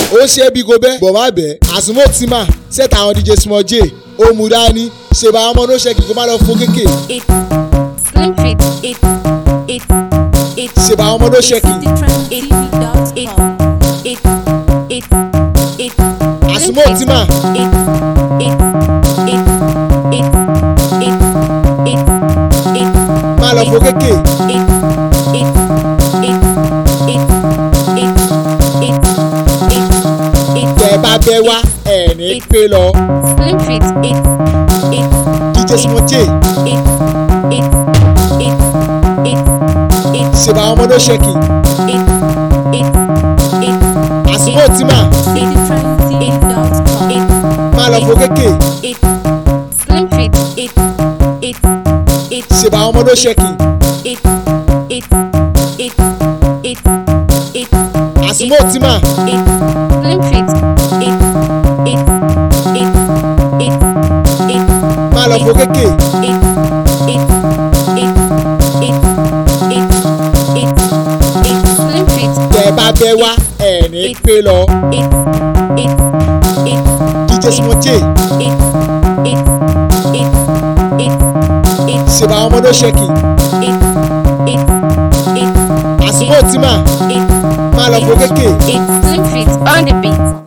ó ṣe é bí gobẹ́ bọ̀ má bẹ́ẹ̀ àsùnmọ́ tí mà sẹ́ta àwọn DJ Small J ó mú dání ṣèbà ọmọ ló ṣe kí kó má lọ fún kéèké. Slim Fit, ṣèbà ọmọ ló ṣe kí. àsùnmọ́ tí mà. má lọ fún kéèké. tẹ́ bá bẹ́ wá ẹ̀ ní pé lọ. Slim Fit, DJ Small J ṣèbà ọmọ ló ṣe kí. àsùnmọ́ tí mà. má lọ fún kéèké. Slim Fit, ṣèbà ọmọ ló ṣe kí. àsùnmọ́ tí mà. Slim Fit, má lọ fún kéèké. Slim Fit, tẹ́ bá bẹ́ wá ẹ̀ ní pé lọ. DJ Small J ṣèbà ọmọ ló ṣe kí. àsùnmọ́ tí mà. má lọ fún kéèké. Slim Fit on the beat.